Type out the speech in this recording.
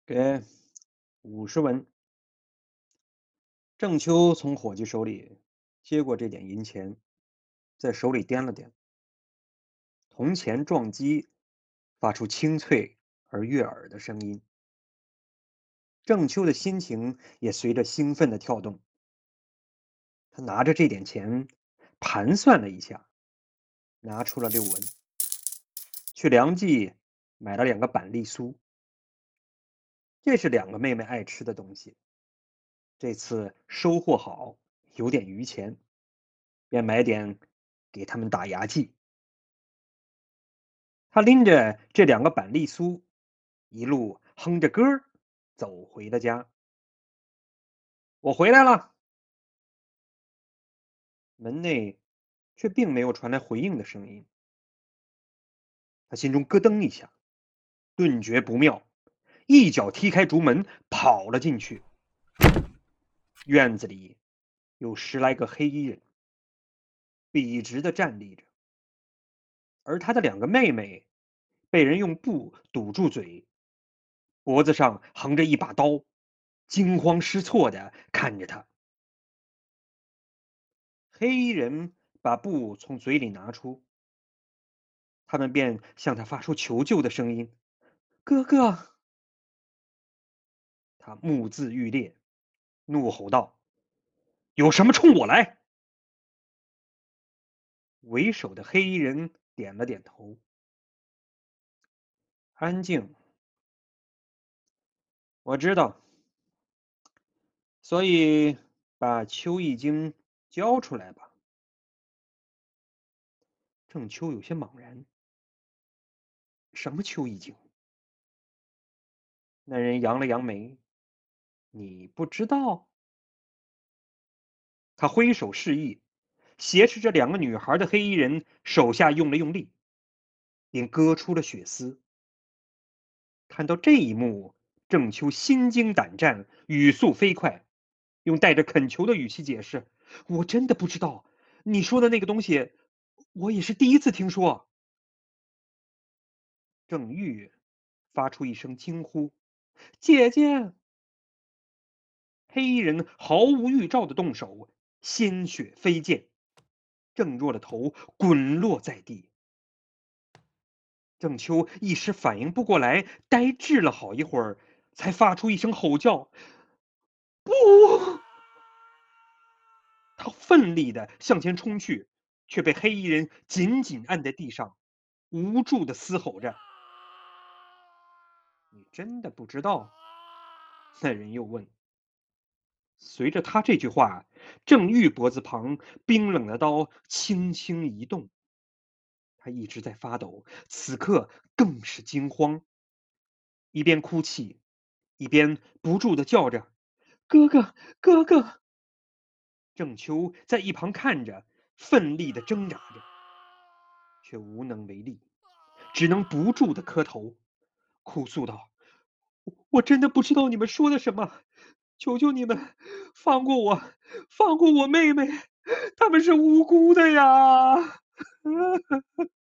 给50文。郑秋从伙计手里接过这点银钱，在手里掂了掂，铜钱撞击，发出清脆而悦耳的声音。郑秋的心情也随着兴奋的跳动。他拿着这点钱，盘算了一下，拿出了6文，去梁记买了2个板栗酥。这是2个妹妹爱吃的东西。这次收获好，有点余钱，便买点给他们打牙祭。他拎着这2个板栗酥，一路哼着歌儿走回了家。我回来了，门内却并没有传来回应的声音。他心中咯噔一下，顿觉不妙，一脚踢开竹门，跑了进去。院子里有10来个黑衣人，笔直地站立着，而他的2个妹妹被人用布堵住嘴，脖子上横着一把刀，惊慌失措地看着他。黑衣人把布从嘴里拿出，他们便向他发出求救的声音：“哥哥！”他目眦欲裂，怒吼道：“有什么冲我来！”为首的黑衣人点了点头：“安静，我知道，所以把秋易经交出来吧。”郑秋有些茫然：“什么秋易经？”那人扬了扬眉：“你不知道？”他挥手示意，挟持着2个女孩的黑衣人手下用了用力，便割出了血丝。看到这一幕，郑秋心惊胆战，语速飞快，用带着恳求的语气解释：“我真的不知道，你说的那个东西，我也是第一次听说。”郑玉发出一声惊呼：“姐姐！”黑衣人毫无预兆的动手，鲜血飞溅，郑若的头滚落在地。郑秋一时反应不过来，呆滞了好一会儿，才发出一声吼叫：“不！”他奋力地向前冲去，却被黑衣人紧紧按在地上，无助地嘶吼着：“你真的不知道？”那人又问。随着他这句话，郑玉脖子旁冰冷的刀轻轻移动。他一直在发抖，此刻更是惊慌，一边哭泣，一边不住地叫着：“哥哥，哥哥！”郑秋在一旁看着，奋力地挣扎着，却无能为力，只能不住地磕头，哭诉道：“我真的不知道你们说的什么，求求你们放过我，放过我妹妹，她们是无辜的呀！”